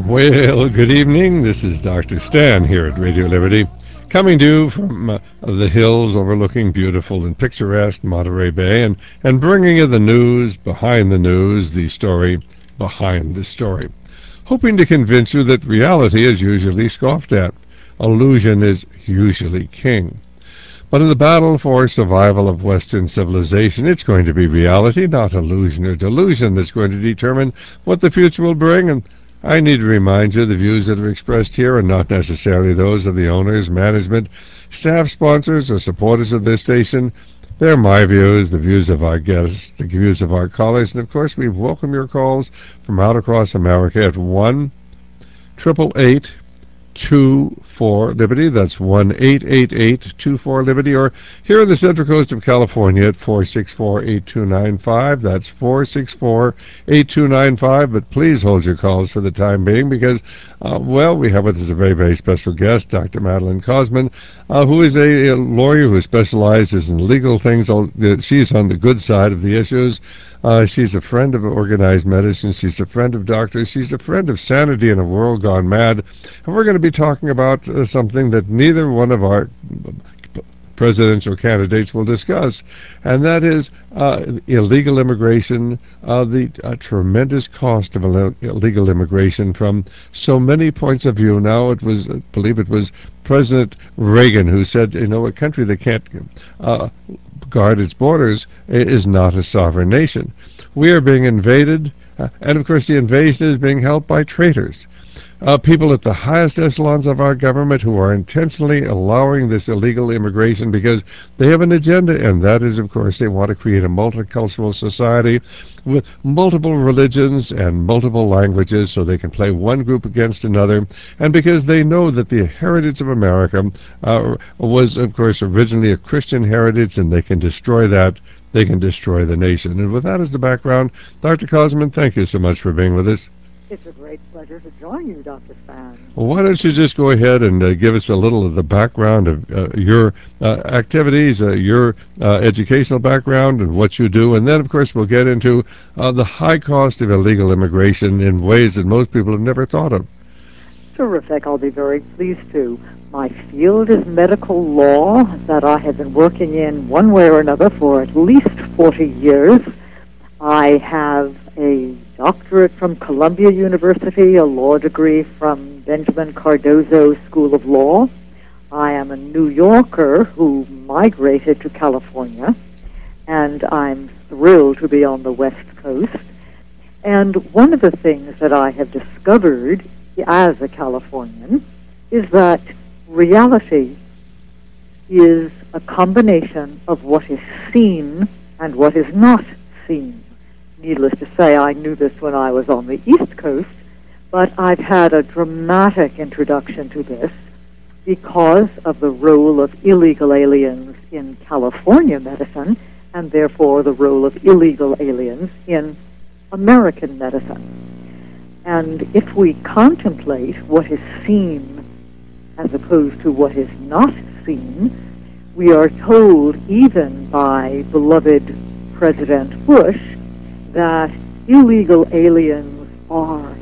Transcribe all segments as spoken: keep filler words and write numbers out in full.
Well, good evening. This is Doctor Stan here at Radio Liberty, coming to you from uh, the hills overlooking beautiful and picturesque Monterey Bay, and, and bringing you the news behind the news, the story behind the story, hoping to convince you that reality is usually scoffed at. Illusion is usually king. But in the battle for survival of Western civilization, it's going to be reality, not illusion or delusion, that's going to determine what the future will bring. And I need to remind you the views that are expressed here are not necessarily those of the owners, management, staff, sponsors, or supporters of this station. They're my views, the views of our guests, the views of our callers, and of course we welcome your calls from out across America at one triple eight two four Liberty. That's one eight eight eight two four Liberty, or here on the Central Coast of California at four six four eight two nine five. That's four six four eight two nine five. But please hold your calls for the time being, because uh, well, we have with us a very, very special guest, Doctor Madeline Cosman, uh, who is a, a lawyer who specializes in legal things. She's on the good side of the issues. Uh, she's a friend of organized medicine. She's a friend of doctors. She's a friend of sanity in a world gone mad. And we're going to be talking about uh, something that neither one of our presidential candidates will discuss, and that is uh, illegal immigration, uh, the uh, tremendous cost of illegal immigration from so many points of view. Now, it was, I believe it was President Reagan who said, you know, a country that can't uh, guard its borders is not a sovereign nation. We are being invaded, uh, and of course the invasion is being helped by traitors. Uh, people at the highest echelons of our government who are intentionally allowing this illegal immigration because they have an agenda, and that is, of course, they want to create a multicultural society with multiple religions and multiple languages so they can play one group against another, and because they know that the heritage of America uh, was, of course, originally a Christian heritage, and they can destroy that. They can destroy the nation. And with that as the background, Doctor Cosman, thank you so much for being with us. It's a great pleasure to join you, Doctor Stan. Well, why don't you just go ahead and uh, give us a little of the background of uh, your uh, activities, uh, your uh, educational background, and what you do, and then, of course, we'll get into uh, the high cost of illegal immigration in ways that most people have never thought of. Terrific. I'll be very pleased to. My field is medical law, that I have been working in one way or another for at least forty years. I have a doctorate from Columbia University, a law degree from Benjamin Cardozo School of Law. I am a New Yorker who migrated to California, and I'm thrilled to be on the West Coast. And one of the things that I have discovered as a Californian is that reality is a combination of what is seen and what is not seen. Needless to say, I knew this when I was on the East Coast, but I've had a dramatic introduction to this because of the role of illegal aliens in California medicine, and therefore the role of illegal aliens in American medicine. And if we contemplate what is seen as opposed to what is not seen, we are told, even by beloved President Bush, that illegal aliens are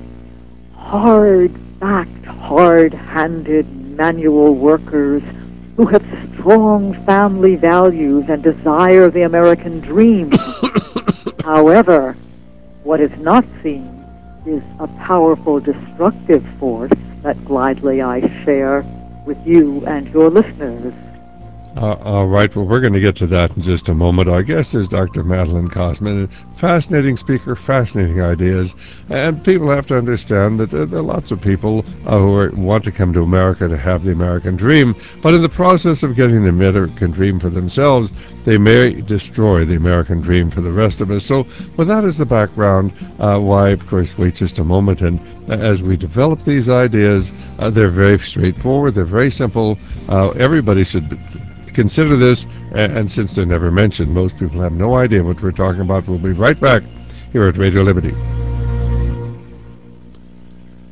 hard-backed, hard-handed manual workers who have strong family values and desire the American dream. However, what is not seen is a powerful destructive force that gladly I share with you and your listeners. Uh, all right, well, we're going to get to that in just a moment. Our guest is Doctor Madeline Cosman, a fascinating speaker, fascinating ideas, and people have to understand that there are lots of people uh, who are, want to come to America to have the American dream, but in the process of getting the American dream for themselves, they may destroy the American dream for the rest of us. So with that as the background, uh, why, of course, wait just a moment, and uh, as we develop these ideas, uh, they're very straightforward, they're very simple. Uh, everybody should consider this, and, and since they're never mentioned, most people have no idea what we're talking about. We'll be right back here at Radio Liberty.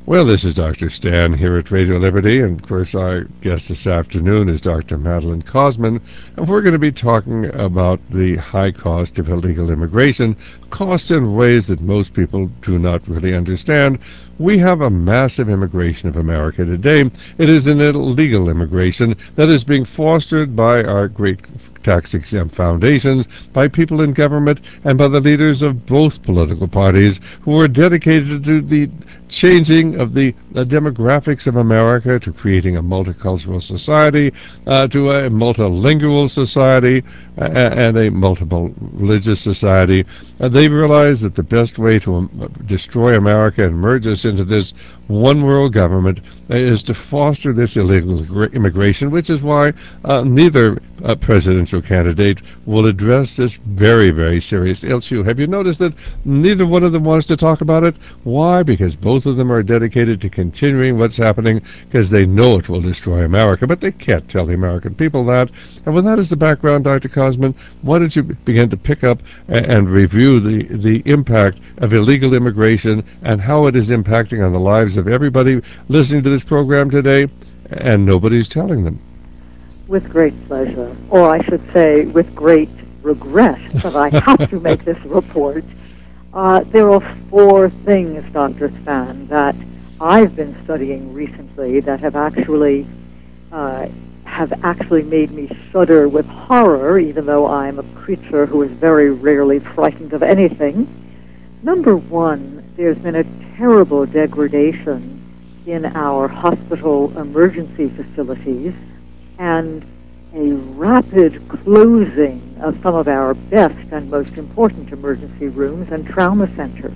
Well, this is Doctor Stan here at Radio Liberty, and of course our guest this afternoon is Doctor Madeline Cosman, and we're going to be talking about the high cost of illegal immigration, costs in ways that most people do not really understand. We have a massive immigration of America today. It is an illegal immigration that is being fostered by our great tax-exempt foundations, by people in government, and by the leaders of both political parties who are dedicated to the changing of the, the demographics of America, to creating a multicultural society, uh, to a multilingual society, uh, and a multiple religious society. Uh, they realize that the best way to um, destroy America and merge us into this one world government is to foster this illegal immigration, which is why uh, neither uh, presidential candidate will address this very, very serious issue. Have you noticed that neither one of them wants to talk about it? Why? Because both of them are dedicated to continuing what's happening, because they know it will destroy America, but they can't tell the American people that. And with that as the background, Doctor Cosman, why don't you begin to pick up and review the, the impact of illegal immigration and how it is impacting on the lives of everybody listening to this program today, and nobody's telling them. With great pleasure, or I should say with great regret that I have to make this report. Uh, there are four things, Doctor Stan, that I've been studying recently that have actually uh, have actually made me shudder with horror, even though I'm a creature who is very rarely frightened of anything. Number one, there's been a terrible degradation in our hospital emergency facilities and a rapid closing of some of our best and most important emergency rooms and trauma centers.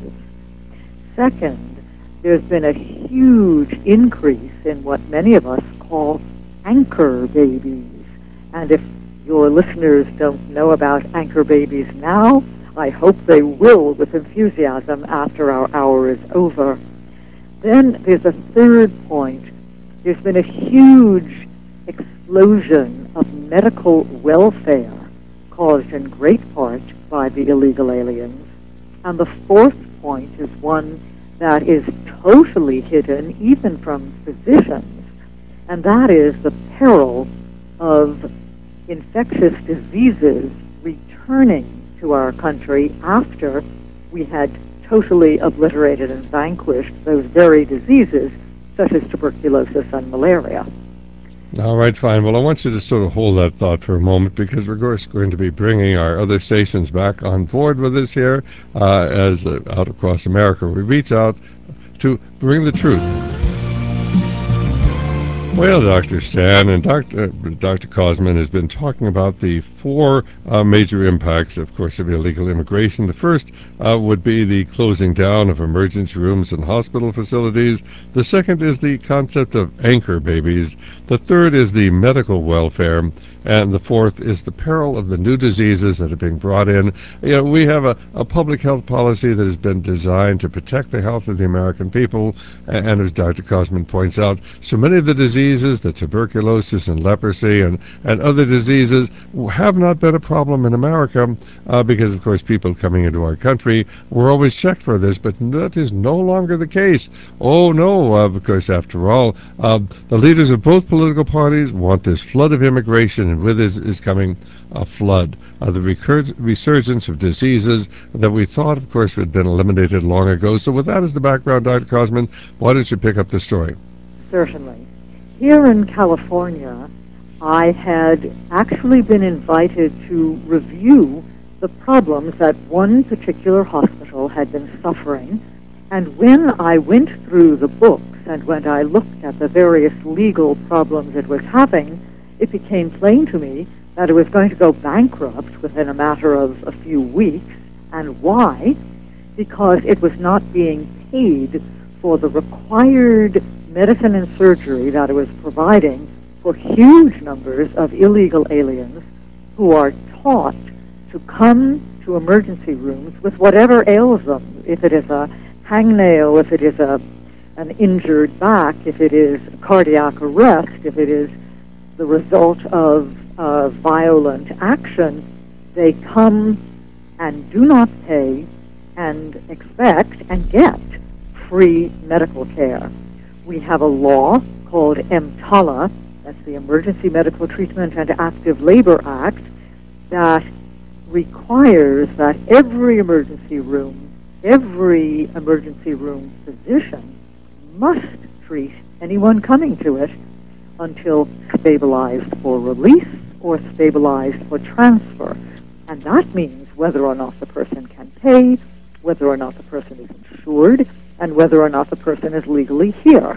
Second, there's been a huge increase in what many of us call anchor babies. And if your listeners don't know about anchor babies now, I hope they will with enthusiasm after our hour is over. Then there's a third point. There's been a huge explosion of medical welfare caused in great part by the illegal aliens. And the fourth point is one that is totally hidden even from physicians, and that is the peril of infectious diseases returning to our country after we had totally obliterated and vanquished those very diseases such as tuberculosis and malaria. All right, fine. Well, I want you to sort of hold that thought for a moment, because we're going to be bringing our other stations back on board with us here uh, as uh, out across America we reach out to bring the truth. Well, Doctor Stan and Doctor Doctor Cosman has been talking about the four uh, major impacts, of course, of illegal immigration. The first uh, would be the closing down of emergency rooms and hospital facilities. The second is the concept of anchor babies. The third is the medical welfare. And the fourth is the peril of the new diseases that are being brought in. You know, we have a, a public health policy that has been designed to protect the health of the American people. And, and as Doctor Cosman points out, so many of the diseases, the tuberculosis and leprosy and, and other diseases, have not been a problem in America uh, because, of course, people coming into our country were always checked for this, but that is no longer the case. Oh, no, uh, because after all, uh, the leaders of both political parties want this flood of immigration, and with it is coming a flood, uh, the recur- resurgence of diseases that we thought, of course, had been eliminated long ago. So with that as the background, Doctor Cosman, why don't you pick up the story? Certainly. Here in California, I had actually been invited to review the problems that one particular hospital had been suffering. And when I went through the books and when I looked at the various legal problems it was having, it became plain to me that it was going to go bankrupt within a matter of a few weeks. And why? Because it was not being paid for the required medicine and surgery that it was providing for huge numbers of illegal aliens who are taught to come to emergency rooms with whatever ails them, if it is a hangnail, if it is a an injured back, if it is cardiac arrest, if it is the result of uh, violent action. They come and do not pay and expect and get free medical care. we have a law called EMTALA, that's the Emergency Medical Treatment and Active Labor Act, that requires that every emergency room, every emergency room physician must treat anyone coming to it until stabilized for release or stabilized for transfer. And that means whether or not the person can pay, whether or not the person is insured, and whether or not the person is legally here.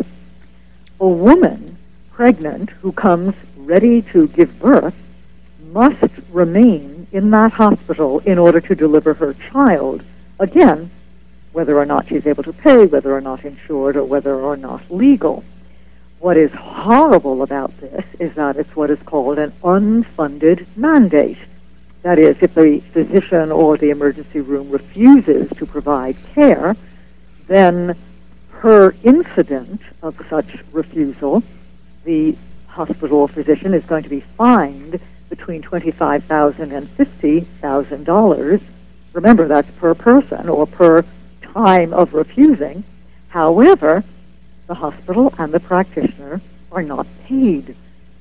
A woman pregnant who comes ready to give birth must remain in that hospital in order to deliver her child, again, whether or not she's able to pay, whether or not insured, or whether or not legal. What is horrible about this is that it's what is called an unfunded mandate. That is, if the physician or the emergency room refuses to provide care, then per incident of such refusal, the hospital physician is going to be fined between twenty-five thousand dollars and fifty thousand dollars. Remember, that's per person or per time of refusing. However, the hospital and the practitioner are not paid.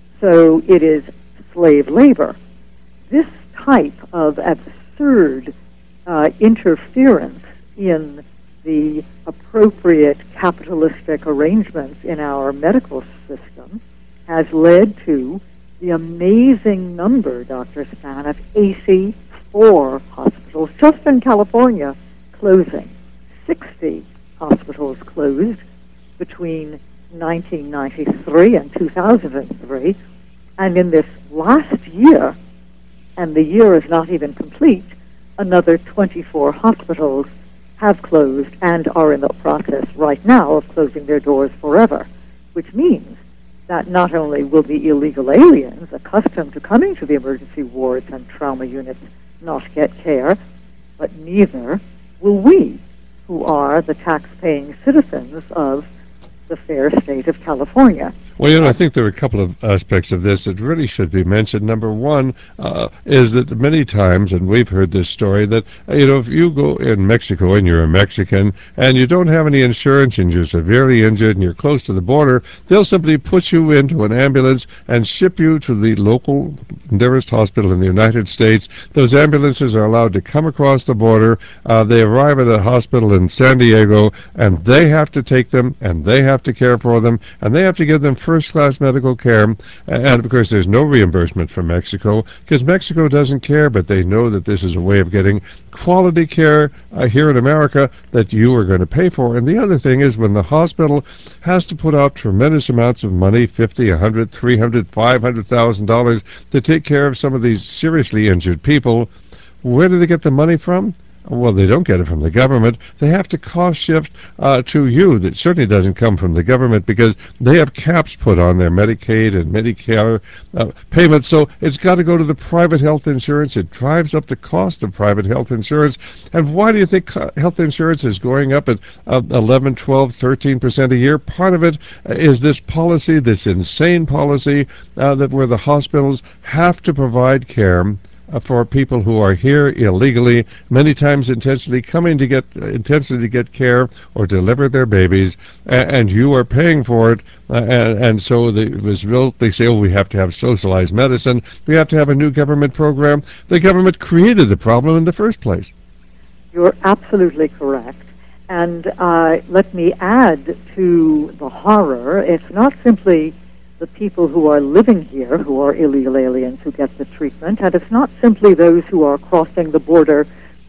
So it is slave labor. This type of absurd uh, interference in the appropriate capitalistic arrangements in our medical system has led to the amazing number, Doctor Stan, of eighty-four hospitals just in California closing. sixty hospitals closed between nineteen ninety-three and two thousand three, and in this last year, and the year is not even complete, another twenty-four hospitals have closed and are in the process right now of closing their doors forever, which means that not only will the illegal aliens accustomed to coming to the emergency wards and trauma units not get care, but neither will we, who are the tax-paying citizens of the fair state of California. Well, you know, I think there are a couple of aspects of this that really should be mentioned. Number one uh, is that many times, and we've heard this story, that, uh, you know, if you go in Mexico and you're a Mexican and you don't have any insurance and you're severely injured and you're close to the border, they'll simply put you into an ambulance and ship you to the local nearest hospital in the United States. Those ambulances are allowed to come across the border. Uh, they arrive at a hospital in San Diego, and they have to take them, and they have to care for them, and they have to give them first-class medical care, and of course there's no reimbursement from Mexico because Mexico doesn't care, but they know that this is a way of getting quality care uh, here in America that you are going to pay for. And the other thing is when the hospital has to put out tremendous amounts of money, fifty, a hundred, three hundred, five hundred thousand dollars to take care of some of these seriously injured people, where do they get the money from? Well, they don't get it from the government. They have to cost shift uh, to you. That certainly doesn't come from the government because they have caps put on their Medicaid and Medicare uh, payments. So it's got to go to the private health insurance. It drives up the cost of private health insurance. And why do you think health insurance is going up at uh, eleven, twelve, thirteen percent a year? Part of it is this policy, this insane policy uh, that where the hospitals have to provide care Uh, for people who are here illegally, many times intentionally coming to get uh, intentionally to get care or deliver their babies, and, and you are paying for it. Uh, and, and so the, it was real, they say, oh, we have to have socialized medicine. We have to have a new government program. The government created the problem in the first place. You're absolutely correct. And uh, let me add to the horror. It's not simply the people who are living here, who are illegal aliens, who get the treatment, and it's not simply those who are crossing the border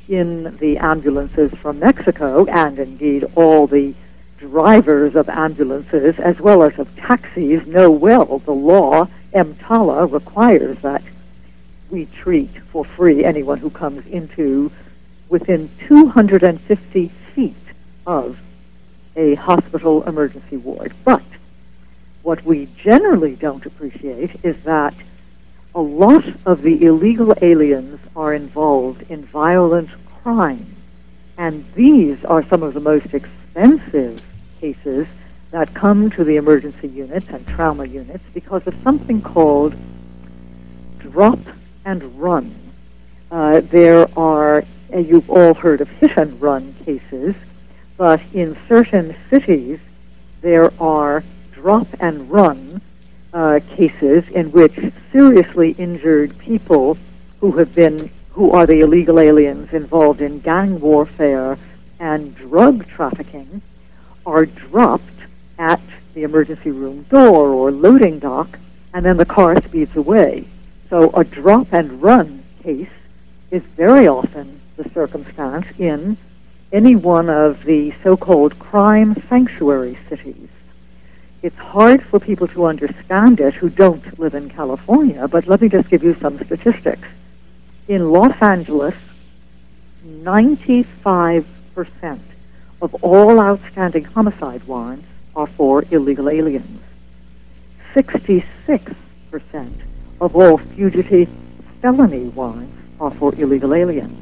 in the ambulances from Mexico, and indeed all the drivers of ambulances as well as of taxis know well the law, EMTALA, requires that we treat for free anyone who comes into within two hundred fifty feet of a hospital emergency ward. But what we generally don't appreciate is that a lot of the illegal aliens are involved in violent crime, and these are some of the most expensive cases that come to the emergency units and trauma units because of something called drop and run. Uh, there are, uh, you've all heard of hit and run cases, but in certain cities, there are drop and run uh, cases in which seriously injured people who have been who are the illegal aliens involved in gang warfare and drug trafficking are dropped at the emergency room door or loading dock, and then the car speeds away. So a drop and run case is very often the circumstance in any one of the so-called crime sanctuary cities. It's hard for people to understand it who don't live in California, but let me just give you some statistics. In Los Angeles, ninety-five percent of all outstanding homicide warrants are for illegal aliens. sixty-six percent of all fugitive felony warrants are for illegal aliens.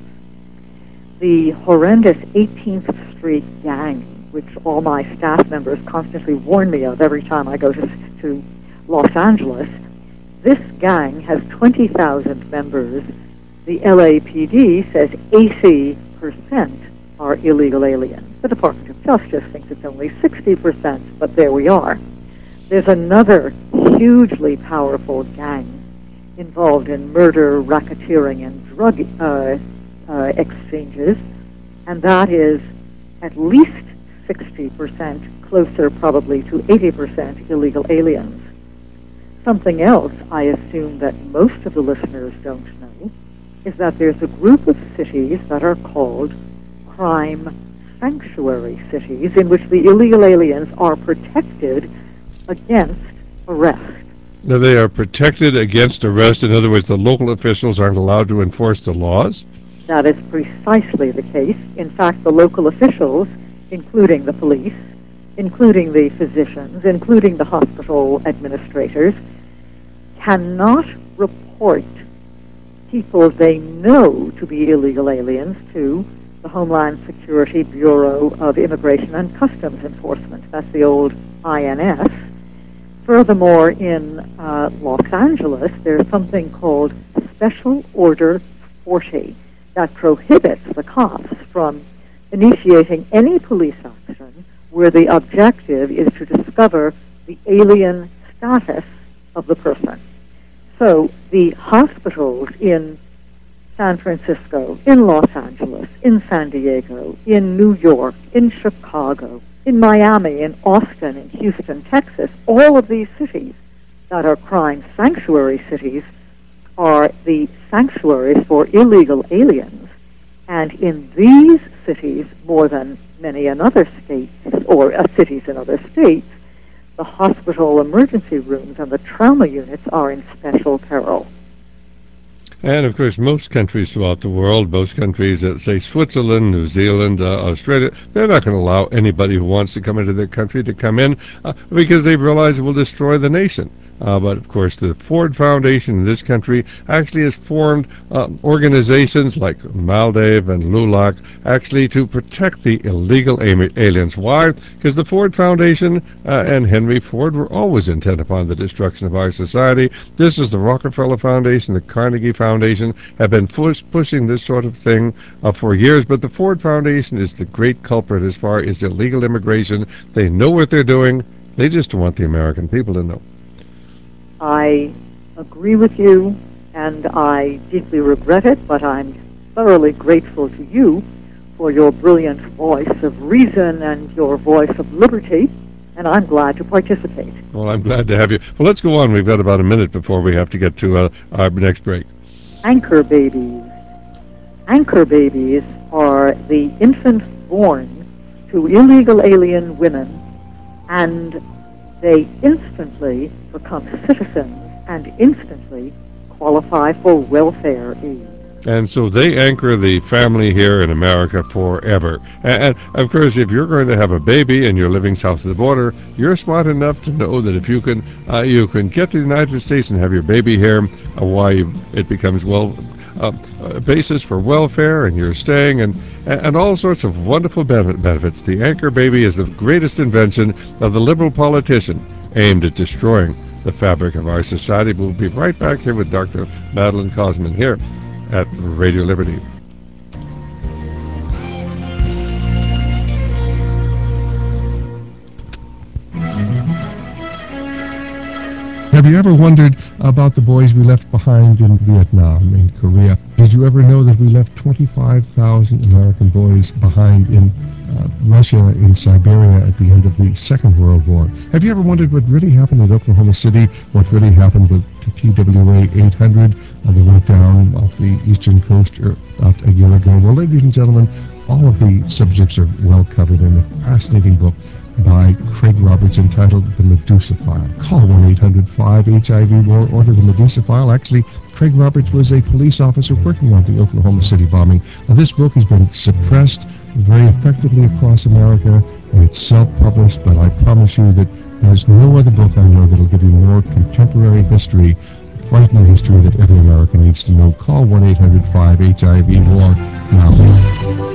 The horrendous eighteenth Street gang, which all my staff members constantly warn me of every time I go to, to Los Angeles, this gang has twenty thousand members. The L A P D says eighty percent are illegal aliens. The Department of Justice thinks it's only sixty percent, but there we are. There's another hugely powerful gang involved in murder, racketeering, and drug uh, uh, exchanges, and that is at least sixty percent, closer probably to eighty percent illegal aliens. Something else I assume that most of the listeners don't know is that there's a group of cities that are called crime sanctuary cities in which the illegal aliens are protected against arrest. Now, they are protected against arrest. In other words, the local officials aren't allowed to enforce the laws? That is precisely the case. In fact, the local officials, including the police, including the physicians, including the hospital administrators, cannot report people they know to be illegal aliens to the Homeland Security Bureau of Immigration and Customs Enforcement. That's the old I N S. Furthermore, in uh, Los Angeles, there's something called Special Order forty that prohibits the cops from initiating any police action where the objective is to discover the alien status of the person. So the hospitals in San Francisco, in Los Angeles, in San Diego, in New York, in Chicago, in Miami, in Austin, in Houston, Texas, all of these cities that are crime sanctuary cities are the sanctuaries for illegal aliens. And in these cities, more than many in other states, or uh, cities in other states, the hospital emergency rooms and the trauma units are in special peril. And, of course, most countries throughout the world, most countries, uh, say Switzerland, New Zealand, uh, Australia, they're not going to allow anybody who wants to come into their country to come in uh, because they realize it will destroy the nation. Uh, but, of course, the Ford Foundation in this country actually has formed uh, organizations like Maldiv and LULAC actually to protect the illegal aliens. Why? Because the Ford Foundation uh, and Henry Ford were always intent upon the destruction of our society. This is the Rockefeller Foundation, the Carnegie Foundation have been push, pushing this sort of thing uh, for years, but the Ford Foundation is the great culprit as far as illegal immigration. They know what they're doing. They just don't want the American people to know. I agree with you, and I deeply regret it, but I'm thoroughly grateful to you for your brilliant voice of reason and your voice of liberty, and I'm glad to participate. Well, I'm glad to have you. Well, let's go on. We've got about a minute before we have to get to uh, our next break. Anchor babies. Anchor babies are the infants born to illegal alien women, and they instantly become citizens and instantly qualify for welfare aid. And so they anchor the family here in America forever. And, and, of course, if you're going to have a baby and you're living south of the border, you're smart enough to know that if you can uh, you can get to the United States and have your baby here, uh, why it becomes, well, uh, a basis for welfare, and you're staying, and, and all sorts of wonderful benefits. The anchor baby is the greatest invention of the liberal politician aimed at destroying the fabric of our society. We'll be right back here with Doctor Madeline Kosman here at Radio Liberty. Have you ever wondered about the boys we left behind in Vietnam, in Korea? Did you ever know that we left twenty-five thousand American boys behind in uh, Russia, in Siberia at the end of the Second World War? Have you ever wondered what really happened at Oklahoma City, what really happened with the T W A eight hundred uh, that went down off the eastern coast er, about a year ago? Well, ladies and gentlemen, all of the subjects are well covered in a fascinating book by Craig Roberts entitled The Medusa File. Call one eight hundred five H I V war, order The Medusa File. Actually, Craig Roberts was a police officer working on the Oklahoma City bombing. Now, this book has been suppressed very effectively across America, and it's self-published, but I promise you that there's no other book I know that will give you more contemporary history, frightening history that every American needs to know. Call one eight hundred five H I V war now.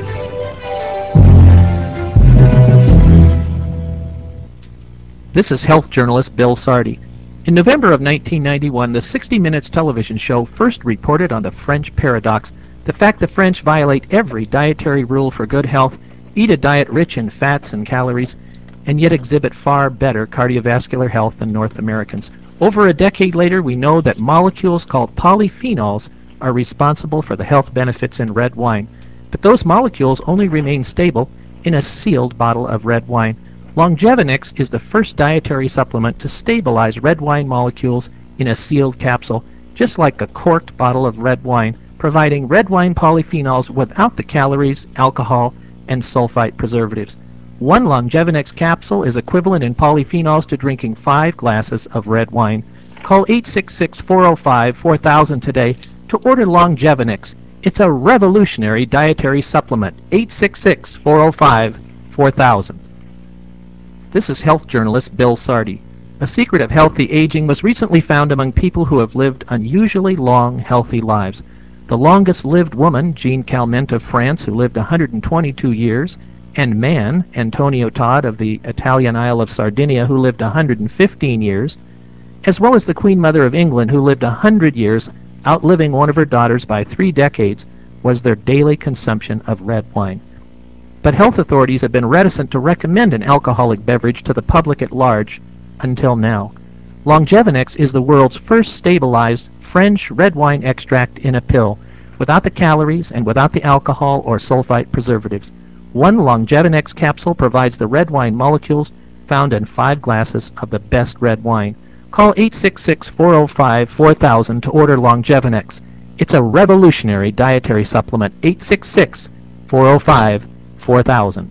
This is health journalist Bill Sardi. In November of nineteen ninety-one, the sixty minutes television show first reported on the French paradox, the fact the French violate every dietary rule for good health, eat a diet rich in fats and calories, and yet exhibit far better cardiovascular health than North Americans. Over a decade later, we know that molecules called polyphenols are responsible for the health benefits in red wine, but those molecules only remain stable in a sealed bottle of red wine. Longevinix is the first dietary supplement to stabilize red wine molecules in a sealed capsule, just like a corked bottle of red wine, providing red wine polyphenols without the calories, alcohol, and sulfite preservatives. One Longevinix capsule is equivalent in polyphenols to drinking five glasses of red wine. Call eight six six, four oh five, four thousand today to order Longevinix. It's a revolutionary dietary supplement. eight six six, four oh five, four thousand. This is health journalist Bill Sardi. A secret of healthy aging was recently found among people who have lived unusually long, healthy lives. The longest-lived woman, Jean Calment of France, who lived one hundred twenty-two years, and man, Antonio Todd of the Italian Isle of Sardinia, who lived one hundred fifteen years, as well as the Queen Mother of England, who lived one hundred years, outliving one of her daughters by three decades, was their daily consumption of red wine. But health authorities have been reticent to recommend an alcoholic beverage to the public at large until now. Longevinix is the world's first stabilized French red wine extract in a pill, without the calories and without the alcohol or sulfite preservatives. One Longevinix capsule provides the red wine molecules found in five glasses of the best red wine. Call eight six six, four oh five, four thousand to order Longevinix. It's a revolutionary dietary supplement. eight six six, four oh five, four thousand.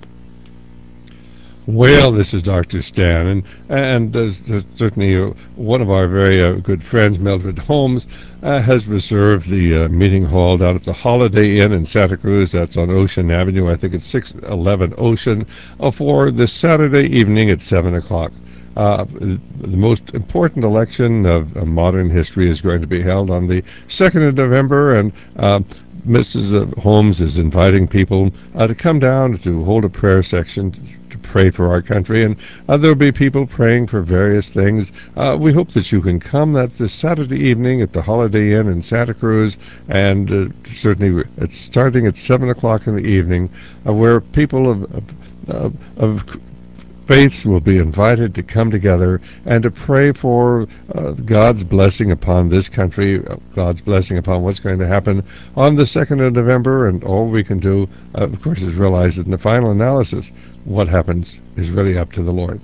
Well, this is Doctor Stan, and, and uh, certainly uh, one of our very uh, good friends, Mildred Holmes, uh, has reserved the uh, meeting hall down at the Holiday Inn in Santa Cruz. That's on Ocean Avenue. I think it's six eleven Ocean, uh, for this Saturday evening at seven o'clock. Uh, the most important election of, of modern history is going to be held on the second of November, and uh, Missus Holmes is inviting people uh, to come down to hold a prayer section to pray for our country, and uh, there will be people praying for various things. Uh, we hope that you can come. That's this Saturday evening at the Holiday Inn in Santa Cruz, and uh, certainly it's starting at seven o'clock in the evening, uh, where people of, of, of faiths will be invited to come together and to pray for uh, God's blessing upon this country, uh, God's blessing upon what's going to happen on the second of November, and all we can do, uh, of course, is realize that in the final analysis, what happens is really up to the Lord.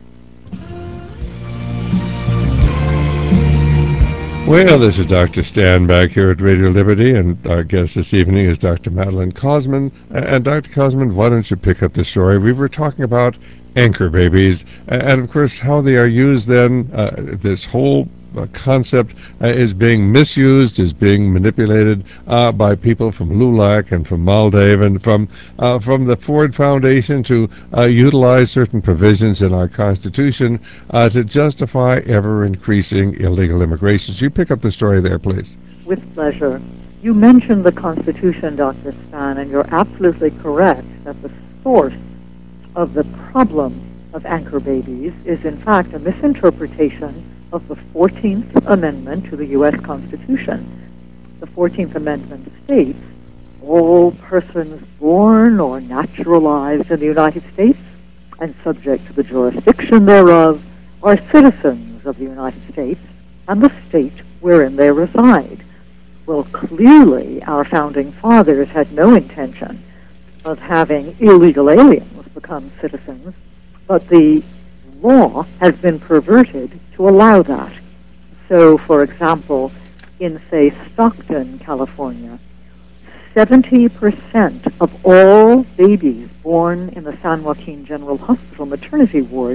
Well, this is Doctor Stan back here at Radio Liberty, and our guest this evening is Doctor Madeline Cosman. And Doctor Cosman, why don't you pick up the story? We were talking about anchor babies, and of course how they are used then. Uh, this whole uh, concept uh, is being misused, is being manipulated uh, by people from LULAC and from MALDAVE and from uh, from the Ford Foundation to uh, utilize certain provisions in our Constitution uh, to justify ever-increasing illegal immigration. So you pick up the story there, please. With pleasure. You mentioned the Constitution, Doctor Stan, and you're absolutely correct that the source of the problem of anchor babies is in fact a misinterpretation of the fourteenth Amendment to the U S Constitution. The fourteenth Amendment states, all persons born or naturalized in the United States and subject to the jurisdiction thereof are citizens of the United States and the state wherein they reside. Well, clearly our founding fathers had no intention of having illegal aliens become citizens, but the law has been perverted to allow that. So, for example, in, say, Stockton, California, seventy percent of all babies born in the San Joaquin General Hospital maternity ward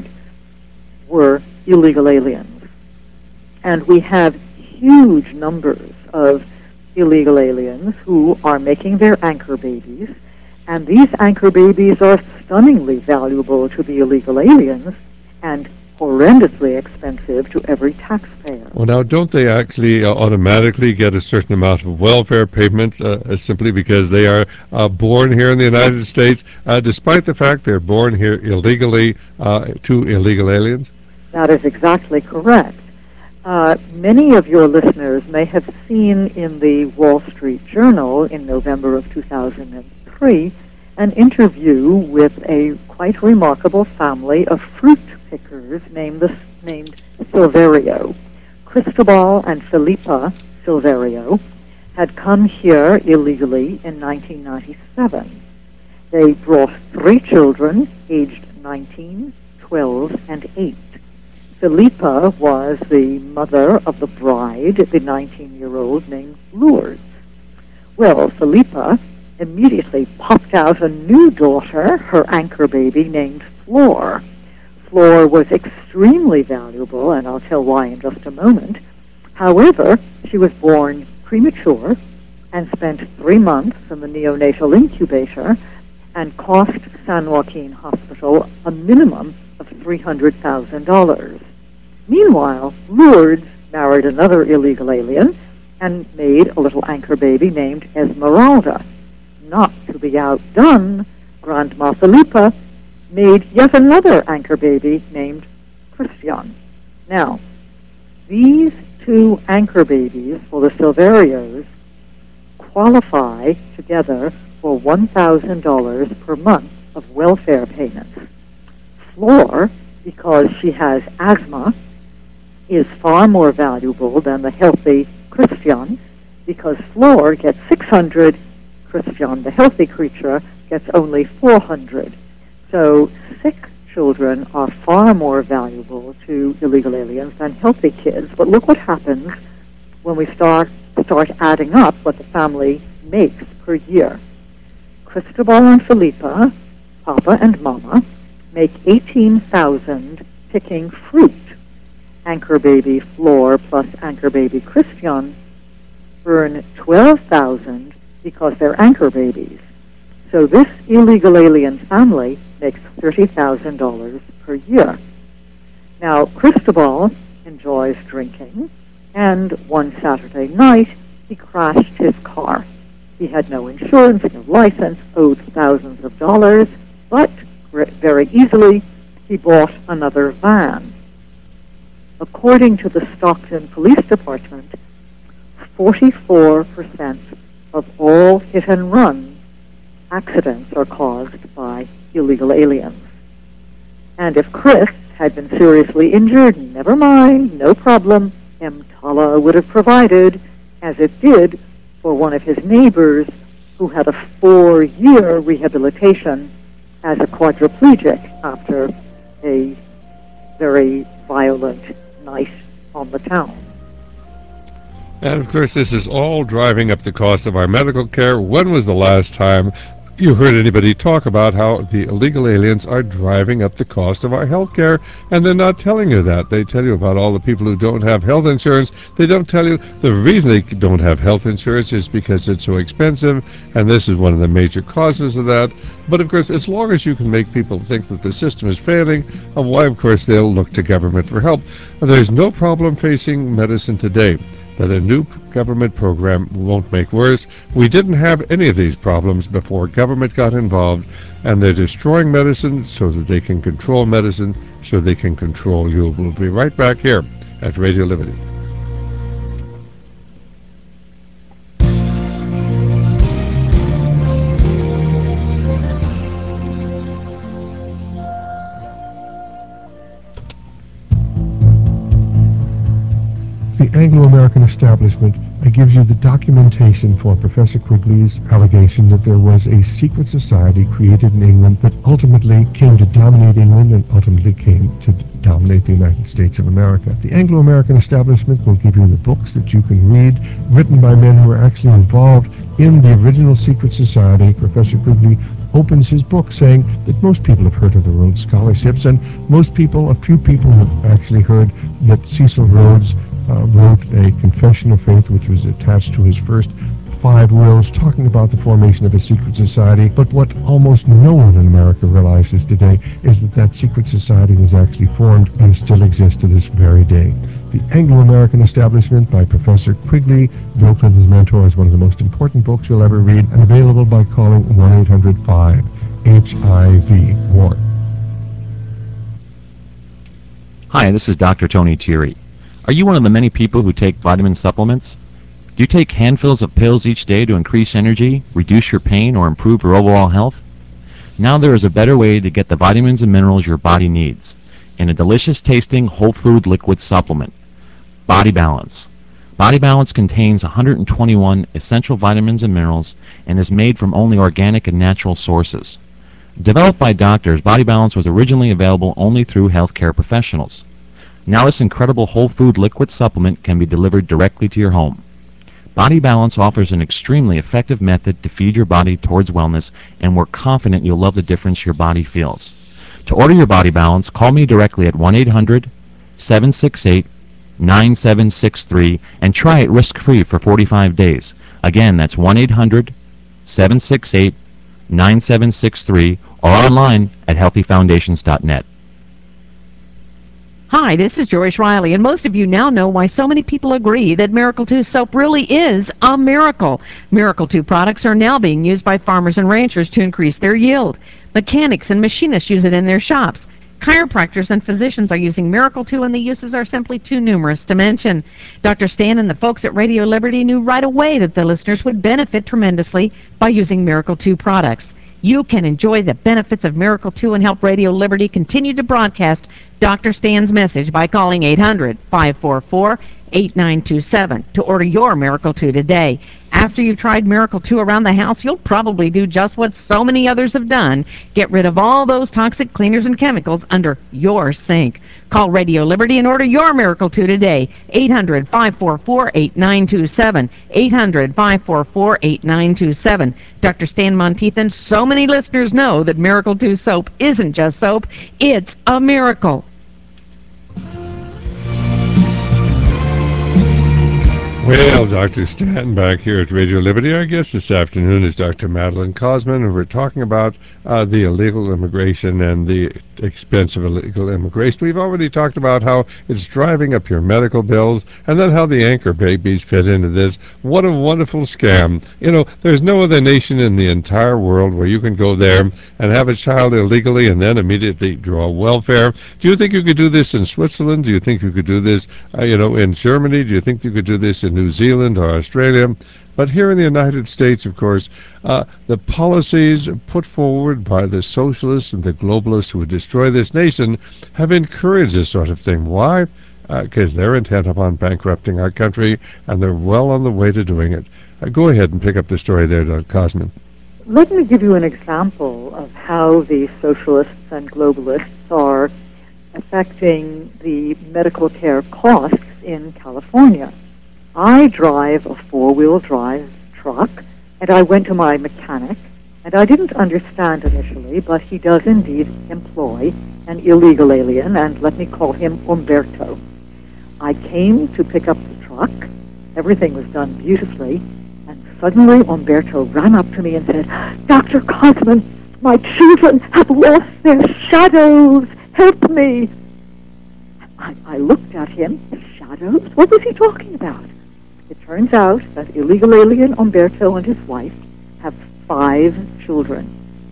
were illegal aliens. And we have huge numbers of illegal aliens who are making their anchor babies, and these anchor babies are stunningly valuable to the illegal aliens and horrendously expensive to every taxpayer. Well, now, don't they actually uh, automatically get a certain amount of welfare payment uh, simply because they are uh, born here in the United States, uh, despite the fact they're born here illegally uh, to illegal aliens? That is exactly correct. Uh, many of your listeners may have seen in the Wall Street Journal in November of two thousand three an interview with a quite remarkable family of fruit pickers named, the, named Silverio. Cristobal and Felipa Silverio had come here illegally in nineteen ninety-seven. They brought three children aged nineteen, twelve, and eight. Felipa was the mother of the bride, the nineteen-year-old named Lourdes. Well, Felipa immediately popped out a new daughter, her anchor baby, named Flor. Flor was extremely valuable, and I'll tell why in just a moment. However, she was born premature and spent three months in the neonatal incubator and cost San Joaquin Hospital a minimum of three hundred thousand dollars. Meanwhile, Lourdes married another illegal alien and made a little anchor baby named Esmeralda. Not to be outdone, Grandma Felipa made yet another anchor baby named Christian. Now, these two anchor babies for the Silverios qualify together for one thousand dollars per month of welfare payments. Flor, because she has asthma, is far more valuable than the healthy Christian, because Flor gets six hundred, Christian, the healthy creature, gets only four hundred. So sick children are far more valuable to illegal aliens than healthy kids. But look what happens when we start start adding up what the family makes per year. Cristobal and Felipa, Papa and Mama, make eighteen thousand picking fruit. Anchor baby Flor plus anchor baby Christian earn twelve thousand because they're anchor babies. So this illegal alien family makes thirty thousand dollars per year. Now, Cristobal enjoys drinking, and one Saturday night he crashed his car. He had no insurance, no license, owed thousands of dollars, but very easily he bought another van. According to the Stockton Police Department, forty-four percent of all hit-and-run accidents are caused by illegal aliens. And if Chris had been seriously injured, never mind, no problem, EMTALA would have provided, as it did for one of his neighbors who had a four-year rehabilitation as a quadriplegic after a very violent night on the town. And of course, this is all driving up the cost of our medical care. When was the last time you heard anybody talk about how the illegal aliens are driving up the cost of our health care? And they're not telling you that. They tell you about all the people who don't have health insurance. They don't tell you the reason they don't have health insurance is because it's so expensive, and this is one of the major causes of that. But of course, as long as you can make people think that the system is failing, why, of course, they'll look to government for help. There's no problem facing medicine today that a new government program won't make worse. We didn't have any of these problems before government got involved, and they're destroying medicine so that they can control medicine, so they can control you. We'll be right back here at Radio Liberty. The Anglo-American establishment uh, gives you the documentation for Professor Quigley's allegation that there was a secret society created in England that ultimately came to dominate England and ultimately came to dominate the United States of America. The Anglo-American establishment will give you the books that you can read, written by men who are actually involved in the original secret society. Professor Quigley opens his book saying that most people have heard of the Rhodes Scholarships, and most people, a few people have actually heard that Cecil Rhodes uh, wrote a confession of faith which was attached to his first five wills talking about the formation of a secret society. But what almost no one in America realizes today is that that secret society was actually formed and still exists to this very day. The Anglo-American Establishment by Professor Quigley, Bill Clinton's mentor, is one of the most important books you'll ever read, and available by calling one eight hundred five H I V war. Hi, this is Doctor Tony Thierry. Are you one of the many people who take vitamin supplements? Do you take handfuls of pills each day to increase energy, reduce your pain, or improve your overall health? Now there is a better way to get the vitamins and minerals your body needs in a delicious-tasting whole food liquid supplement, Body Balance. Body Balance contains one hundred twenty-one essential vitamins and minerals and is made from only organic and natural sources. Developed by doctors, Body Balance was originally available only through healthcare professionals. Now this incredible whole food liquid supplement can be delivered directly to your home. Body Balance offers an extremely effective method to feed your body towards wellness, and we're confident you'll love the difference your body feels. To order your Body Balance, call me directly at one eight hundred seven six eight nine seven six three and try it risk-free for forty-five days. Again, that's one eight hundred seven six eight nine seven six three or online at healthy foundations dot net. Hi, this is Joyce Riley, and most of you now know why so many people agree that Miracle two soap really is a miracle. Miracle two products are now being used by farmers and ranchers to increase their yield. Mechanics and machinists use it in their shops. Chiropractors and physicians are using Miracle two, and the uses are simply too numerous to mention. Doctor Stan and the folks at Radio Liberty knew right away that the listeners would benefit tremendously by using Miracle two products. You can enjoy the benefits of Miracle two and help Radio Liberty continue to broadcast Doctor Stan's message by calling eight hundred five four four eight nine two seven to order your Miracle two today. After you've tried Miracle two around the house, you'll probably do just what so many others have done. Get rid of all those toxic cleaners and chemicals under your sink. Call Radio Liberty and order your Miracle two today. eight hundred five four four eight nine two seven. eight hundred five four four eight nine two seven. Doctor Stan Monteith and so many listeners know that Miracle two soap isn't just soap, it's a miracle. Well, Doctor Stanton back here at Radio Liberty. Our guest this afternoon is Doctor Madeline Cosman, and we're talking about uh, the illegal immigration and the expense of illegal immigration. We've already talked about how it's driving up your medical bills, and then how the anchor babies fit into this. What a wonderful scam. You know, there's no other nation in the entire world where you can go there and have a child illegally and then immediately draw welfare. Do you think you could do this in Switzerland? Do you think you could do this, uh, you know, in Germany? Do you think you could do this in New Zealand or Australia? But here in the United States, of course, uh, the policies put forward by the socialists and the globalists who would destroy this nation have encouraged this sort of thing. Why? Because uh, they're intent upon bankrupting our country, and they're well on the way to doing it. Uh, go ahead and pick up the story there, Doctor Cosman. Let me give you an example of how the socialists and globalists are affecting the medical care costs in California. I drive a four-wheel drive truck, and I went to my mechanic, and I didn't understand initially, but he does indeed employ an illegal alien, and let me call him Umberto. I came to pick up the truck. Everything was done beautifully, and suddenly Umberto ran up to me and said, "Doctor Cosman, my children have lost their shadows. Help me." I, I looked at him. Shadows? What was he talking about? It turns out that illegal alien Umberto and his wife have five children.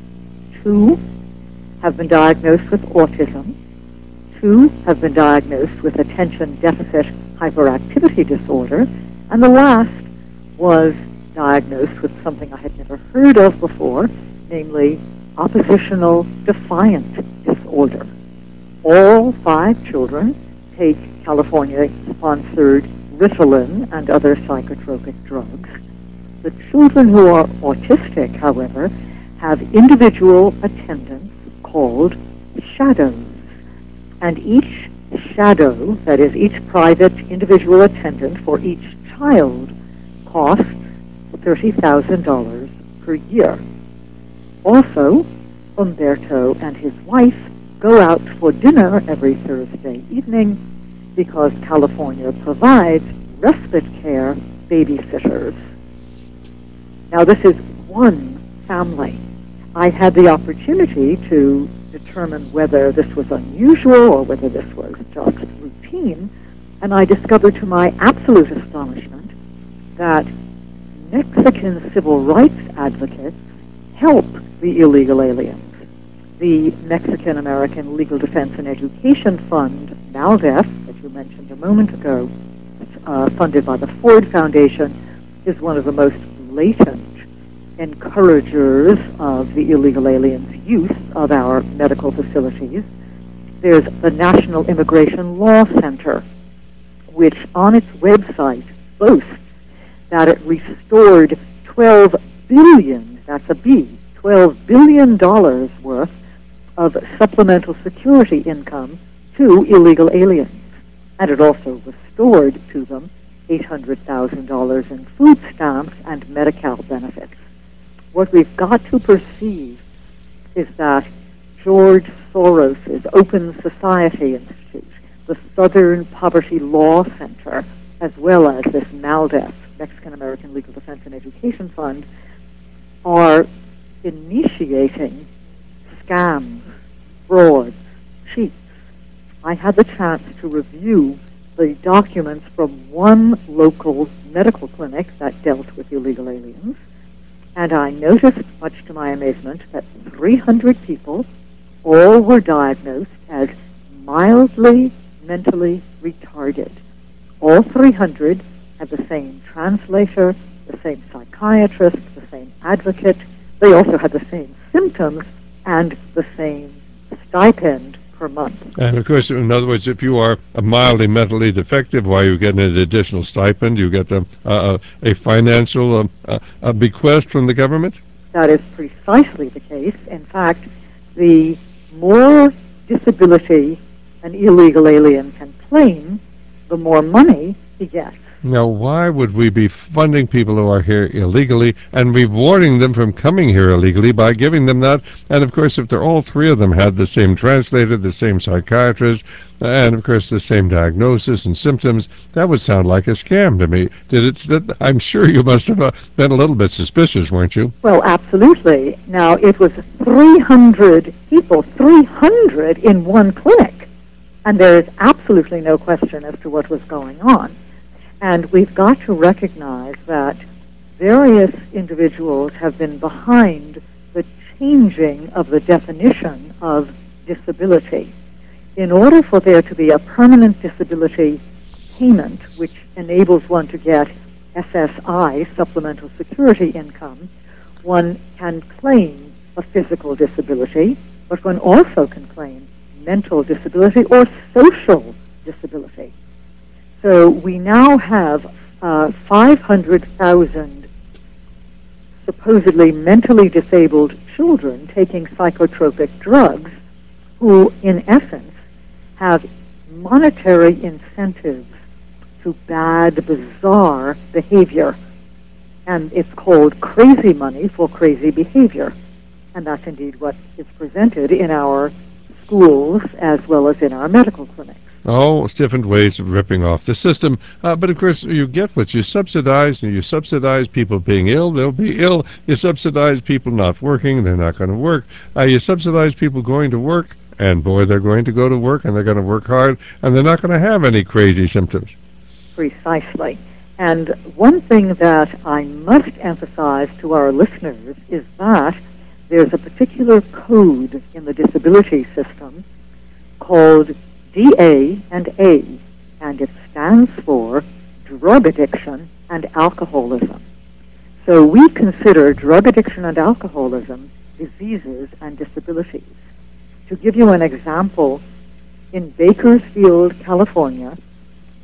Two have been diagnosed with autism. Two have been diagnosed with attention deficit hyperactivity disorder. And the last was diagnosed with something I had never heard of before, namely oppositional defiant disorder. All five children take California-sponsored Ritalin and other psychotropic drugs. The children who are autistic, however, have individual attendants called shadows. And each shadow, that is, each private individual attendant for each child, costs thirty thousand dollars per year. Also, Umberto and his wife go out for dinner every Thursday evening because California provides respite care babysitters. Now, this is one family. I had the opportunity to determine whether this was unusual or whether this was just routine, and I discovered to my absolute astonishment that Mexican civil rights advocates help the illegal aliens. The Mexican American Legal Defense and Education Fund, MALDEF, that you mentioned a moment ago, uh, funded by the Ford Foundation, is one of the most blatant encouragers of the illegal aliens' use of our medical facilities. There's the National Immigration Law Center, which on its website boasts that it restored twelve billion, that's a B, twelve billion dollars worth of supplemental security income to illegal aliens. And it also restored to them eight hundred thousand dollars in food stamps and Medi-Cal benefits. What we've got to perceive is that George Soros' Open Society Institute, the Southern Poverty Law Center, as well as this MALDEF, Mexican American Legal Defense and Education Fund, are initiating scams, frauds, cheats. I had the chance to review the documents from one local medical clinic that dealt with illegal aliens, and I noticed, much to my amazement, that three hundred people all were diagnosed as mildly mentally retarded. All three hundred had the same translator, the same psychiatrist, the same advocate. They also had the same symptoms and the same stipend per month. And of course, in other words, if you are a mildly mentally defective, why you get an additional stipend? You get a, a, a financial um, a, a bequest from the government? That is precisely the case. In fact, the more disability an illegal alien can claim, the more money he gets. Now, why would we be funding people who are here illegally and rewarding them from coming here illegally by giving them that? And, of course, if they're all three of them had the same translator, the same psychiatrist, and, of course, the same diagnosis and symptoms, that would sound like a scam to me. Did it? That, I'm sure you must have uh, been a little bit suspicious, weren't you? Well, absolutely. Now, it was three hundred people, three hundred in one clinic, and there is absolutely no question as to what was going on. And we've got to recognize that various individuals have been behind the changing of the definition of disability. In order for there to be a permanent disability payment, which enables one to get S S I, supplemental security income, one can claim a physical disability, but one also can claim mental disability or social disability. So we now have uh, five hundred thousand supposedly mentally disabled children taking psychotropic drugs who, in essence, have monetary incentives to bad, bizarre behavior. And it's called crazy money for crazy behavior. And that's indeed what is presented in our schools as well as in our medical clinics. Oh, different ways of ripping off the system. Uh, but, of course, you get what you subsidize, and you subsidize people being ill, they'll be ill. You subsidize people not working, they're not going to work. Uh, you subsidize people going to work, and, boy, they're going to go to work, and they're going to work hard, and they're not going to have any crazy symptoms. Precisely. And one thing that I must emphasize to our listeners is that there's a particular code in the disability system called D A and A, and it stands for drug addiction and alcoholism. So we consider drug addiction and alcoholism diseases and disabilities. To give you an example, in Bakersfield, California,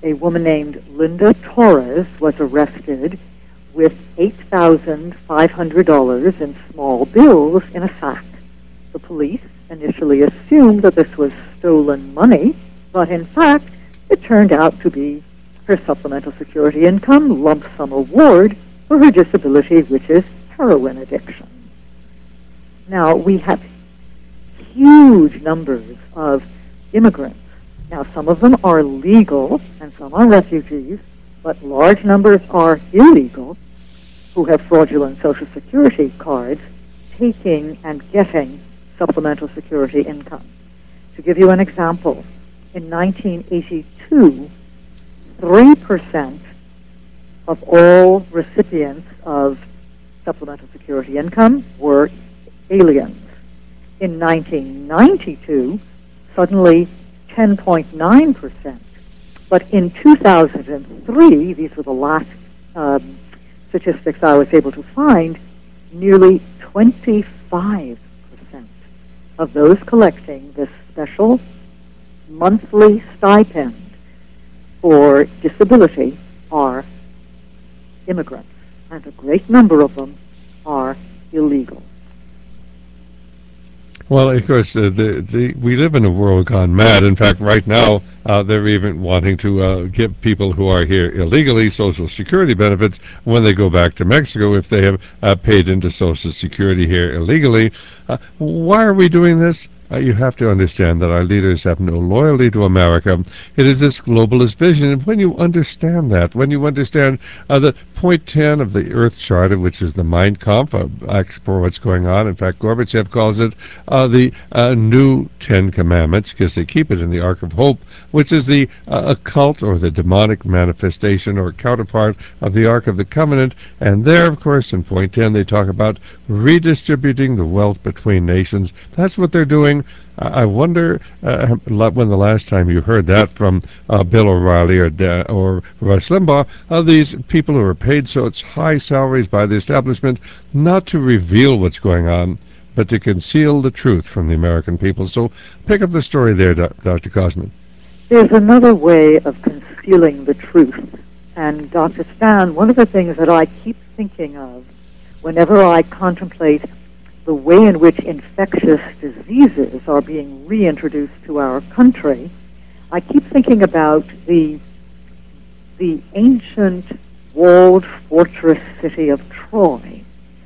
a woman named Linda Torres was arrested with eight thousand five hundred dollars in small bills in a sack. The police initially assumed that this was stolen money, but in fact, it turned out to be her supplemental security income lump sum award for her disability, which is heroin addiction. Now, we have huge numbers of immigrants. Now, some of them are legal and some are refugees, but large numbers are illegal who have fraudulent Social Security cards taking and getting supplemental security income. To give you an example, in nineteen eighty-two, three percent of all recipients of supplemental security income were aliens. In nineteen ninety-two, suddenly ten point nine percent. But in two thousand three, these were the last um, statistics I was able to find, nearly twenty-five percent of those collecting this special monthly stipend for disability are immigrants, and a great number of them are illegal. Well, of course, uh, the, the, we live in a world gone mad. In fact, right now, uh, they're even wanting to uh, give people who are here illegally Social Security benefits when they go back to Mexico if they have uh, paid into Social Security here illegally. Uh, why are we doing this? Uh, you have to understand that our leaders have no loyalty to America. It is this globalist vision. And when you understand that, when you understand uh, the point ten of the Earth Charter, which is the Mein Kampf uh, for what's going on, in fact, Gorbachev calls it uh, the uh, new Ten Commandments, because they keep it in the Ark of Hope, which is the uh, occult or the demonic manifestation or counterpart of the Ark of the Covenant. And there, of course, in point ten, they talk about redistributing the wealth between nations. That's what they're doing. I wonder uh, when the last time you heard that from uh, Bill O'Reilly or da- or Rush Limbaugh, uh, these people who are paid such high salaries by the establishment not to reveal what's going on, but to conceal the truth from the American people. So pick up the story there, Doctor Cosman. There's another way of concealing the truth. And Doctor Stan, one of the things that I keep thinking of whenever I contemplate the way in which infectious diseases are being reintroduced to our country, I keep thinking about the the ancient walled fortress city of Troy.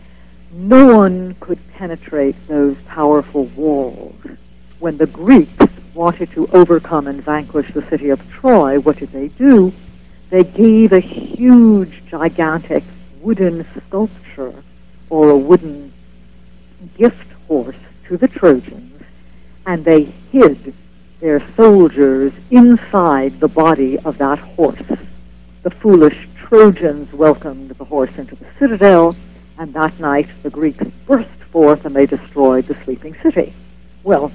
No one could penetrate those powerful walls. When the Greeks wanted to overcome and vanquish the city of Troy, what did they do? They gave a huge, gigantic wooden sculpture or a wooden gift horse to the Trojans, and they hid their soldiers inside the body of that horse. The foolish Trojans welcomed the horse into the citadel, and that night the Greeks burst forth and they destroyed the sleeping city. Well,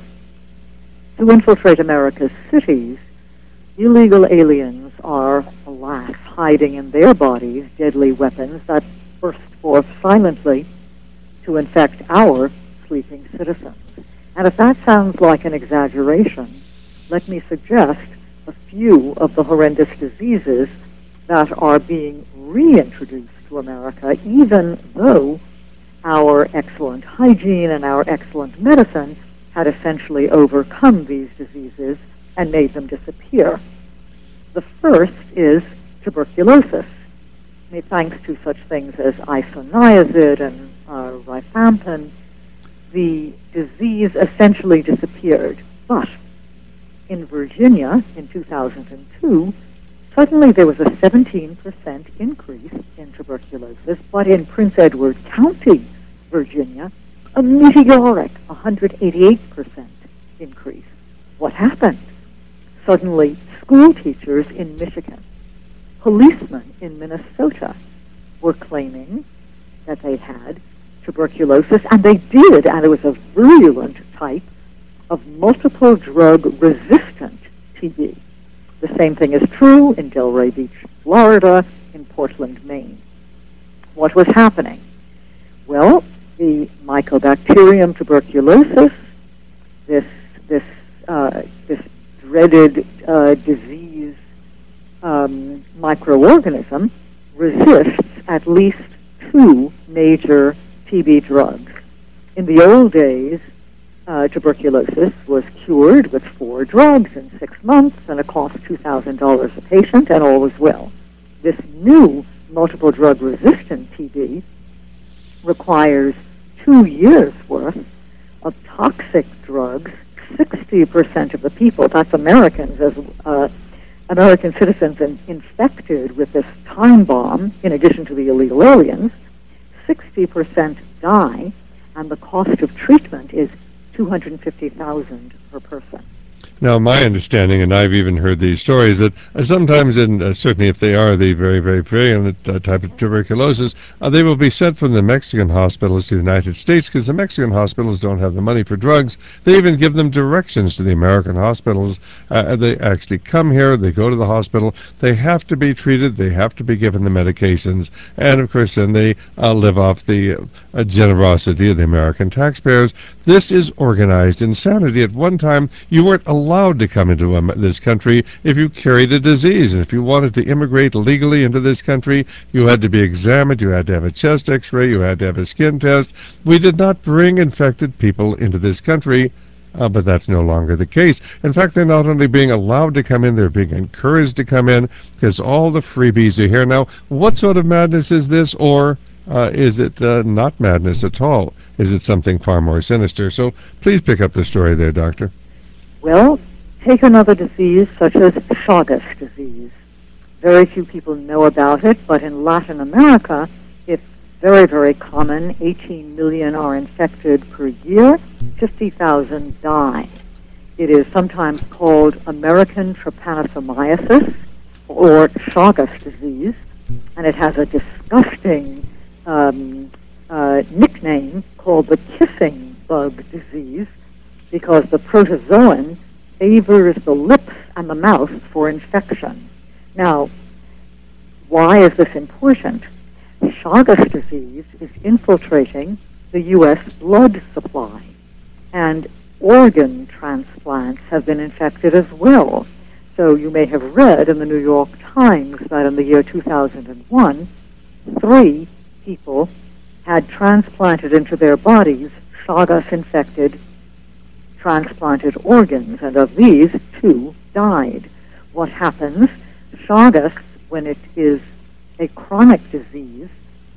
to infiltrate America's cities, illegal aliens are, alas, hiding in their bodies deadly weapons that burst forth silently to infect our sleeping citizens. And if that sounds like an exaggeration, let me suggest a few of the horrendous diseases that are being reintroduced to America, even though our excellent hygiene and our excellent medicine had essentially overcome these diseases and made them disappear. The first is tuberculosis. I mean, thanks to such things as isoniazid and uh, rifampin, the disease essentially disappeared. But in Virginia in two thousand two, suddenly there was a seventeen percent increase in tuberculosis, but in Prince Edward County, Virginia, a meteoric one hundred eighty-eight percent increase. What happened? Suddenly, school teachers in Michigan, policemen in Minnesota were claiming that they had tuberculosis, and they did, and it was a virulent type of multiple drug resistant T B. The same thing is true in Delray Beach, Florida, in Portland, Maine. What was happening? Well, the Mycobacterium tuberculosis, this this uh, this dreaded uh, disease um, microorganism resists at least two major T B drugs. In the old days, uh, tuberculosis was cured with four drugs in six months, and it cost two thousand dollars a patient, and all was well. This new multiple drug resistant T B requires two years' worth of toxic drugs. sixty percent of the people, that's Americans, as uh, American citizens in, infected with this time bomb, in addition to the illegal aliens, sixty percent die, and the cost of treatment is two hundred fifty thousand dollars per person. Now, my understanding, and I've even heard these stories, that uh, sometimes, and uh, certainly if they are the very, very virulent uh, type of tuberculosis, uh, they will be sent from the Mexican hospitals to the United States because the Mexican hospitals don't have the money for drugs. They even give them directions to the American hospitals. Uh, they actually come here, they go to the hospital, they have to be treated, they have to be given the medications, and of course then they uh, live off the uh, generosity of the American taxpayers. This is organized insanity. At one time, you weren't allowed allowed to come into um, this country if you carried a disease. And if you wanted to immigrate legally into this country, you had to be examined, you had to have a chest x-ray, you had to have a skin test. We did not bring infected people into this country, uh, but that's no longer the case. In fact, they're not only being allowed to come in, they're being encouraged to come in because all the freebies are here. Now, what sort of madness is this, or uh, is it uh, not madness at all? Is it something far more sinister? So please pick up the story there, Doctor. Well, take another disease such as Chagas disease. Very few people know about it, but in Latin America, it's very, very common. eighteen million are infected per year. fifty thousand die. It is sometimes called American trypanosomiasis or Chagas disease, and it has a disgusting um, uh, nickname called the kissing bug disease, because the protozoan favors the lips and the mouth for infection. Now, why is this important? Chagas disease is infiltrating the U S blood supply, and organ transplants have been infected as well. So you may have read in the New York Times that in the year two thousand one, three people had transplanted into their bodies Chagas-infected transplanted organs, and of these, two died. What happens? Chagas, when it is a chronic disease,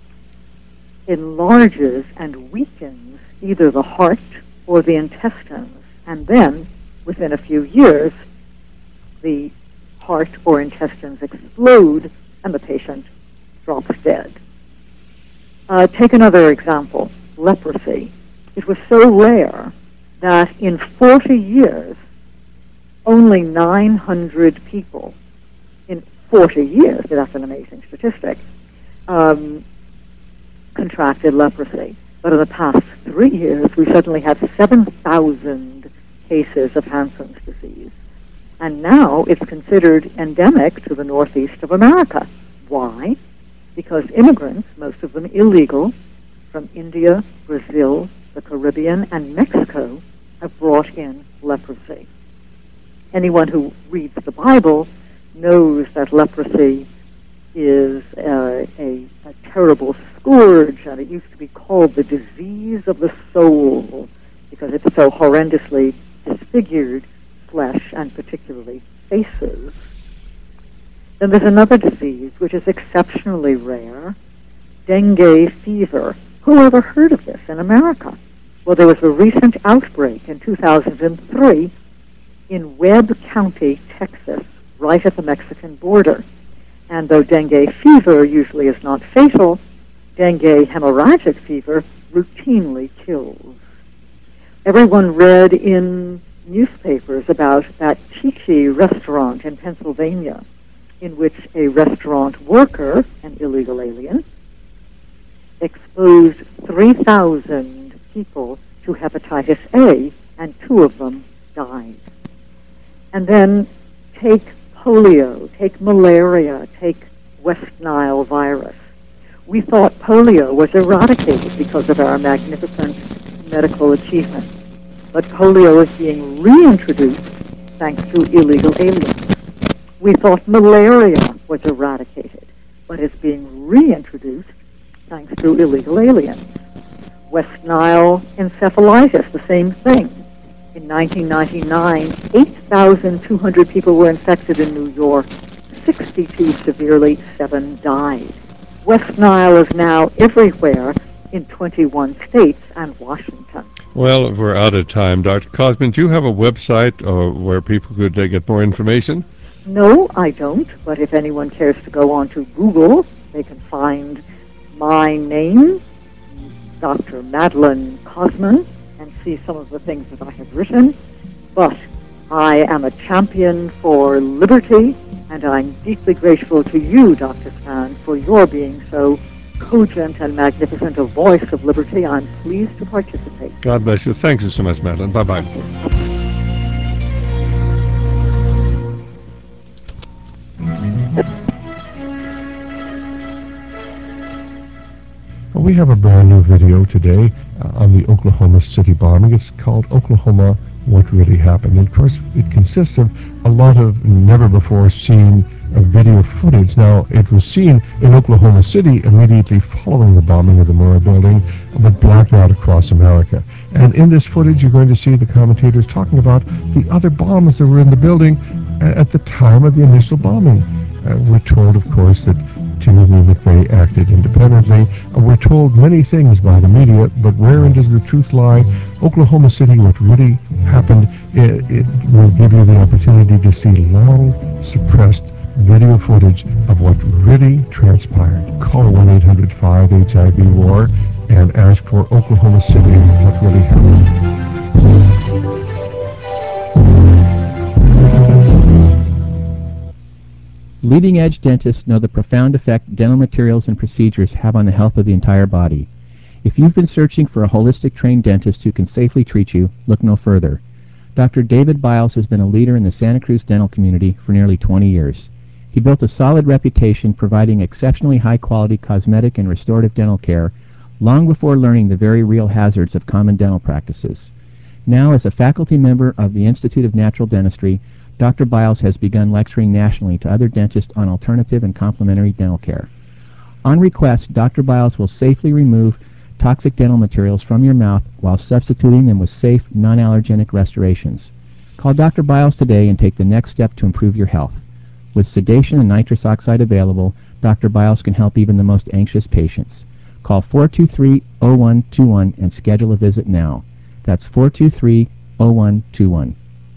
enlarges and weakens either the heart or the intestines, and then, within a few years, the heart or intestines explode and the patient drops dead. Uh, take another example, leprosy. It was so rare that in forty years, only nine hundred people, in forty years, that's an amazing statistic, um, contracted leprosy. But in the past three years, we suddenly have seven thousand cases of Hansen's disease. And now it's considered endemic to the northeast of America. Why? Because immigrants, most of them illegal, from India, Brazil, the Caribbean, and Mexico, have brought in leprosy. Anyone who reads the Bible knows that leprosy is uh, a, a terrible scourge, and it used to be called the disease of the soul because it's so horrendously disfigured flesh and particularly faces. Then there's another disease which is exceptionally rare, dengue fever. Who ever heard of this in America? Well, there was a recent outbreak in two thousand three in Webb County, Texas, right at the Mexican border. And though dengue fever usually is not fatal, dengue hemorrhagic fever routinely kills. Everyone read in newspapers about that Chi-Chi restaurant in Pennsylvania, in which a restaurant worker, an illegal alien, exposed three thousand people to hepatitis A, and two of them died. And then take polio, take malaria, take West Nile virus. We thought polio was eradicated because of our magnificent medical achievements, but polio is being reintroduced thanks to illegal aliens. We thought malaria was eradicated, but it's being reintroduced thanks to illegal aliens. West Nile encephalitis, the same thing. In nineteen ninety-nine, eight thousand two hundred people were infected in New York, sixty-two severely, seven died. West Nile is now everywhere in twenty-one states and Washington. Well, we're out of time. Doctor Cosman, do you have a website uh, where people could uh, get more information? No, I don't, but if anyone cares to go on to Google, they can find my name, Doctor Madeline Cosman, and see some of the things that I have written. But I am a champion for liberty, and I'm deeply grateful to you, Doctor Stan, for your being so cogent and magnificent a voice of liberty. I'm pleased to participate. God bless you. Thank you so much, Madeline. Bye-bye. Well, we have a brand new video today uh, on the Oklahoma City bombing. It's called Oklahoma, What Really Happened. And of course, it consists of a lot of never-before-seen uh, video footage. Now, it was seen in Oklahoma City immediately following the bombing of the Murrah building, but blacked out across America. And in this footage, you're going to see the commentators talking about the other bombs that were in the building at the time of the initial bombing. Uh, we're told, of course, that Timothy McVeigh acted independently. Uh, we're told many things by the media, but wherein does the truth lie? Oklahoma City, what really happened, it, it will give you the opportunity to see long-suppressed video footage of what really transpired. Call one eight hundred five H I V war and ask for Oklahoma City, what really happened. Leading-edge dentists know the profound effect dental materials and procedures have on the health of the entire body. If you've been searching for a holistic trained dentist who can safely treat you, look no further. Doctor David Biles has been a leader in the Santa Cruz dental community for nearly twenty years. He built a solid reputation providing exceptionally high-quality cosmetic and restorative dental care long before learning the very real hazards of common dental practices. Now, as a faculty member of the Institute of Natural Dentistry, Doctor Biles has begun lecturing nationally to other dentists on alternative and complementary dental care. On request, Doctor Biles will safely remove toxic dental materials from your mouth while substituting them with safe, non-allergenic restorations. Call Doctor Biles today and take the next step to improve your health. With sedation and nitrous oxide available, Doctor Biles can help even the most anxious patients. Call four two three, zero one two one and schedule a visit now. That's four two three, zero one two one.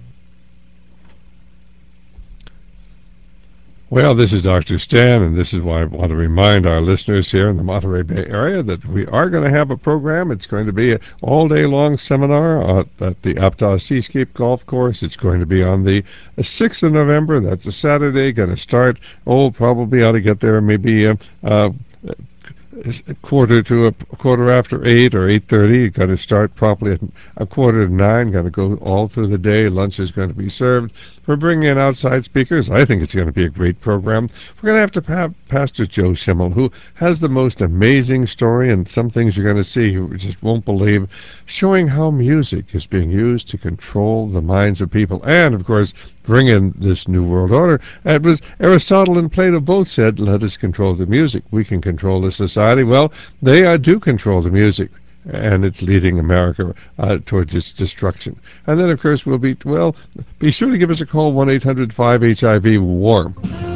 Well, this is Doctor Stan, and this is why I want to remind our listeners here in the Monterey Bay area that we are going to have a program. It's going to be an all-day-long seminar at, at the Aptos Seascape Golf Course. It's going to be on the sixth of November. That's a Saturday. Going to start, oh, probably ought to get there maybe uh, uh, a quarter to a quarter after eight or eight thirty. You've got to start properly at a quarter to nine. Going to go all through the day. Lunch is going to be served. We're bringing in outside speakers. I think it's going to be a great program. We're going to have to have Pastor Joe Schimmel, who has the most amazing story, and some things you're going to see you just won't believe, showing how music is being used to control the minds of people, and, of course, bring in this new world order. It was Aristotle and Plato both said, let us control the music. We can control the society. Well, they uh, do control the music, and it's leading America uh, towards its destruction. And then, of course, we'll be, well, be sure to give us a call, one eight hundred five H I V war.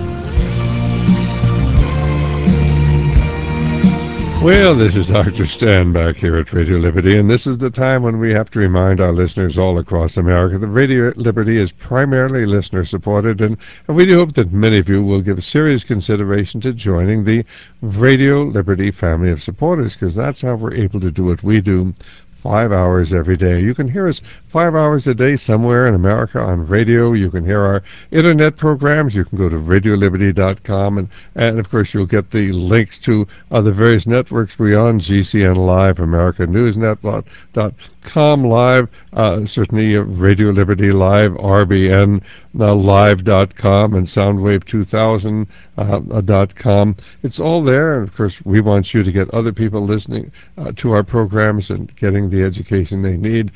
Well, this is Doctor Stan back here at Radio Liberty, and this is the time when we have to remind our listeners all across America that Radio Liberty is primarily listener-supported, and, and we do hope that many of you will give serious consideration to joining the Radio Liberty family of supporters, because that's how we're able to do what we do five hours every day. You can hear us five hours a day somewhere in America on radio. You can hear our internet programs. You can go to radio liberty dot com, and, and of course you'll get the links to uh, the various networks we're on, G C N Live, America News Net dot com Live, uh, certainly uh, Radio Liberty Live, R B N uh, Live dot com, and Soundwave two thousand dot com. Uh, it's all there, and of course we want you to get other people listening uh, to our programs and getting the education they need.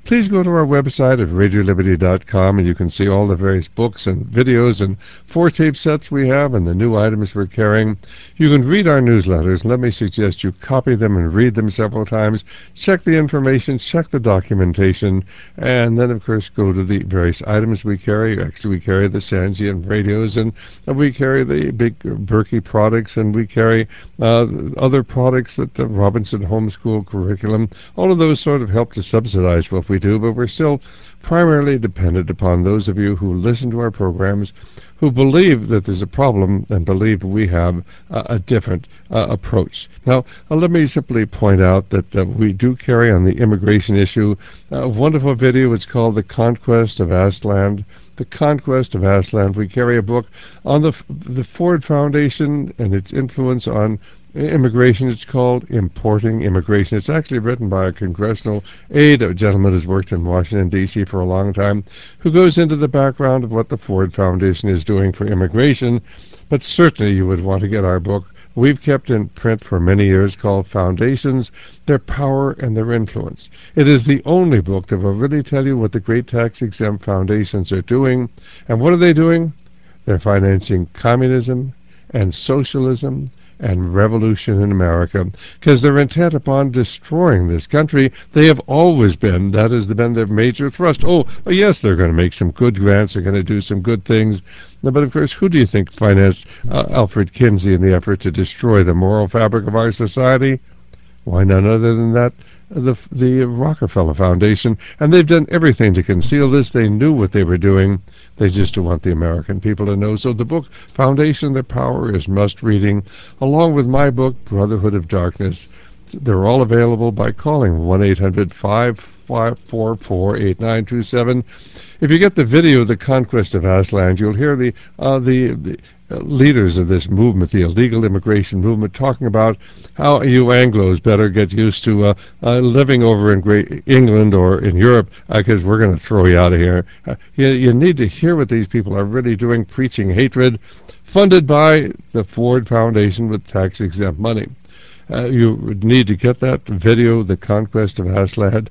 please go to our website at radio liberty dot com, and you can see all the various books and videos and four tape sets we have and the new items we're carrying. You can read our newsletters, and let me suggest you copy them and read them several times. Check the information, check the documentation, and then, of course, go to the various items we carry. Actually, we carry the Sangean radios, and we carry the big Berkey products, and we carry uh, other products that the Robinson Homeschool curriculum. All of those sort of help to subsidize what we do, but we're still primarily dependent upon those of you who listen to our programs, who believe that there's a problem and believe we have uh, a different uh, approach. Now, uh, let me simply point out that uh, we do carry on the immigration issue a wonderful video. It's called The Conquest of Aztlan. The Conquest of Aztlan. We carry a book on the the Ford Foundation and its influence on immigration. It's called Importing Immigration. It's actually written by a congressional aide, a gentleman who's worked in Washington, D C for a long time, who goes into the background of what the Ford Foundation is doing for immigration. But certainly you would want to get our book. We've kept in print for many years, called Foundations, Their Power and Their Influence. It is the only book that will really tell you what the great tax-exempt foundations are doing. And what are they doing? They're financing communism and socialism and revolution in America, because they're intent upon destroying this country. They have always been. That has been their major thrust. Oh, yes, they're going to make some good grants. They're going to do some good things. But, of course, who do you think financed uh, Alfred Kinsey in the effort to destroy the moral fabric of our society? Why, none other than that, the, the Rockefeller Foundation. And they've done everything to conceal this. They knew what they were doing. They just don't want the American people to know. So the book, Foundation, Their Power, is must-reading, along with my book, Brotherhood of Darkness. They're all available by calling one eight hundred, five four four, eight nine two seven. If you get the video of The Conquest of Aztlan, you'll hear the, uh, the, the uh, leaders of this movement, the illegal immigration movement, talking about how you Anglos better get used to uh, uh, living over in Great England or in Europe, because uh, we're going to throw you out of here. Uh, you, you need to hear what these people are really doing, preaching hatred, funded by the Ford Foundation with tax-exempt money. Uh, you need to get that video, The Conquest of Aztlan.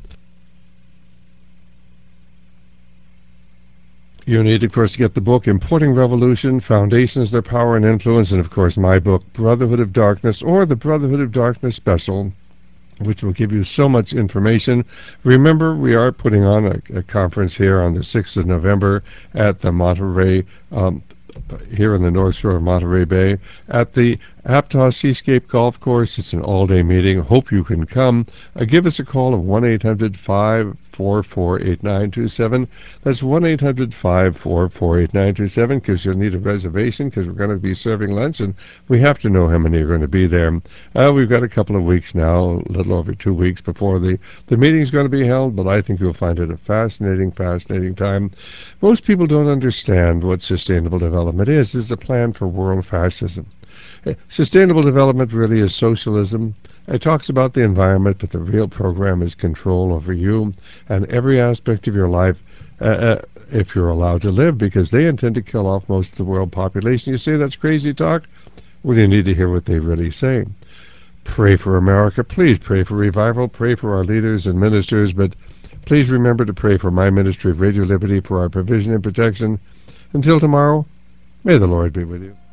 You need, of course, to get the book, Importing Revolution, Foundations, Their Power and Influence, and, of course, my book, Brotherhood of Darkness, or the Brotherhood of Darkness Special, which will give you so much information. Remember, we are putting on a, a conference here on the sixth of November at the Monterey, um, here in the North Shore of Monterey Bay, at the Aptos Seascape Golf Course. It's an all-day meeting. Hope you can come. Uh, give us a call of one eight hundred, five four four, eight nine two seven. That's one eight hundred, five four four, eight nine two seven, because you'll need a reservation, because we're going to be serving lunch, and we have to know how many are going to be there. Uh, we've got a couple of weeks now, a little over two weeks before the, the meeting's going to be held, but I think you'll find it a fascinating, fascinating time. Most people don't understand what sustainable development is. It's a plan for world fascism. Sustainable development really is socialism. It talks about the environment, but the real program is control over you and every aspect of your life, uh, uh, if you're allowed to live, because they intend to kill off most of the world population. You say that's crazy talk? Well, you need to hear what they really say. Pray for America. Please pray for revival. Pray for our leaders and ministers, but please remember to pray for my ministry of Radio Liberty, for our provision and protection. Until tomorrow, may the Lord be with you.